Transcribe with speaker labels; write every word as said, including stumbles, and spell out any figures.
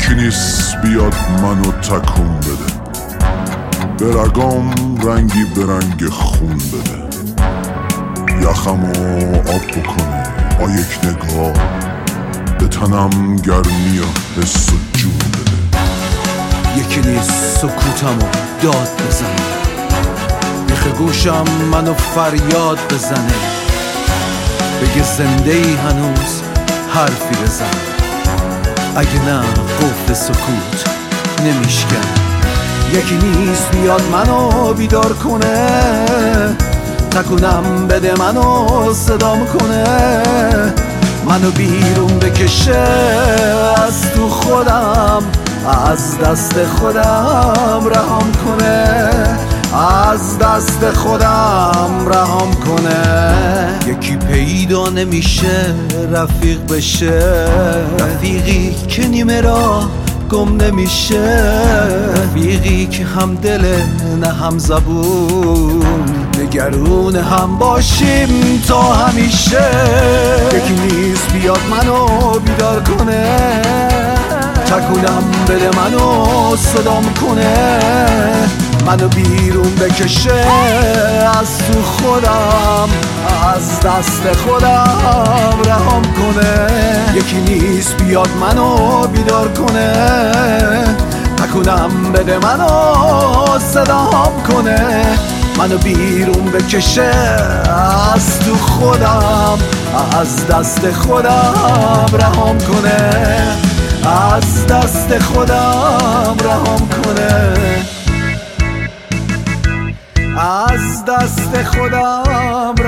Speaker 1: یکی نیست بیاد منو تکون بده، به رگام رنگی به رنگ خون بده، یخمو آب بکنه با یک نگاه، به تنم گرمی و حس و جون بده.
Speaker 2: یکی نیست سکوتمو داد بزنه، بیخ گوشم منو فریاد بزنه، بگه زنده ای هنوز حرفی بزن، اگه نه قفل سکوت نمیشکن. یکی نیست بیاد منو بیدار کنه، تکونم بده منو صدام کنه، منو بیرون بکشه از تو خودم، از دست خودم رهام کنه، از دست خودم رهام کنه. یکی پیدا نمیشه رفیق بشه، رفیقی که نیمه راه گم نمیشه، رفیقی که هم دل نه هم زبون، نگرون هم باشیم تا همیشه. یکی نیست بیاد منو بیدار کنه، تکونم بده منو صدام کنه، منو بیرون بکشه از تو خودم، از دست خودم رهام کنه. یکی نیست بیاد منو بیدار کنه، تکونم بده منو صدام کنه، منو بیرون بکشه از تو خودم، از دست خودم رهام کنه، از دست خودم رهام کنه، از دست خودم